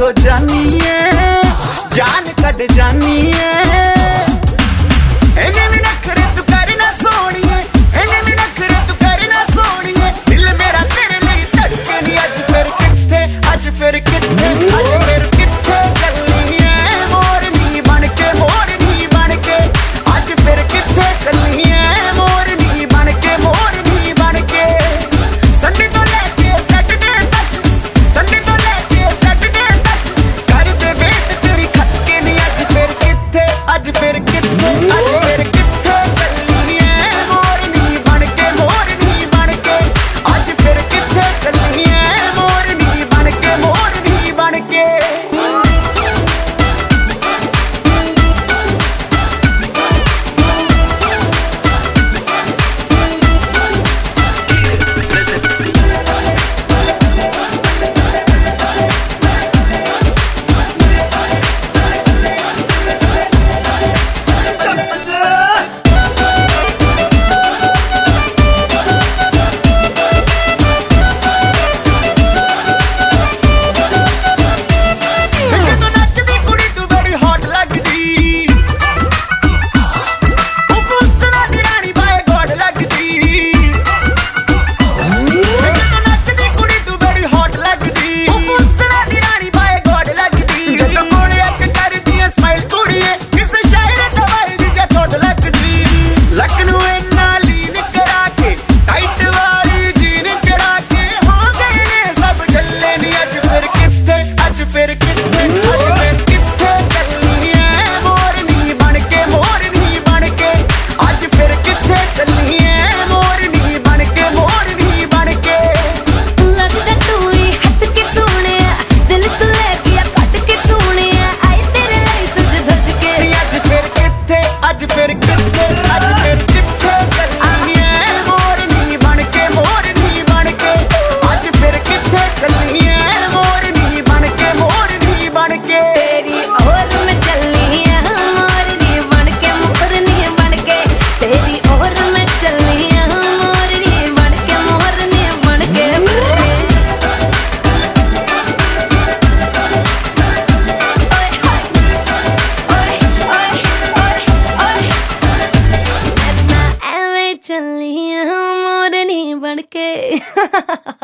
हो जानी है, जान कट जानी है। इन्हें भी नखरे तू करना सोनी है, इन्हें भी नखरे तू करना सोनी है। दिल मेरा तेरे लिए धड़के नहीं, अज फिर किथे, अज फिर किथे, अज फिर किथे चलनी है मोरनी बन के, मोरनी बन के। अज फिर किथे चलनी है मोरनी बन के, मोरनी बन के। संडे तो लेके सैटरडे तक, संडे तो लेके सैटरडे तक कर दे वेट तेरी खटके नहीं। अज फिर किथे, अज फिर किथे, अज फिर किथे चलनी है मोरनी बन के, मोरनी बन के। अज फिर किथे चलनी है मोरनी बन के, मोरनी बन के। चलनी है मोरनी बन के।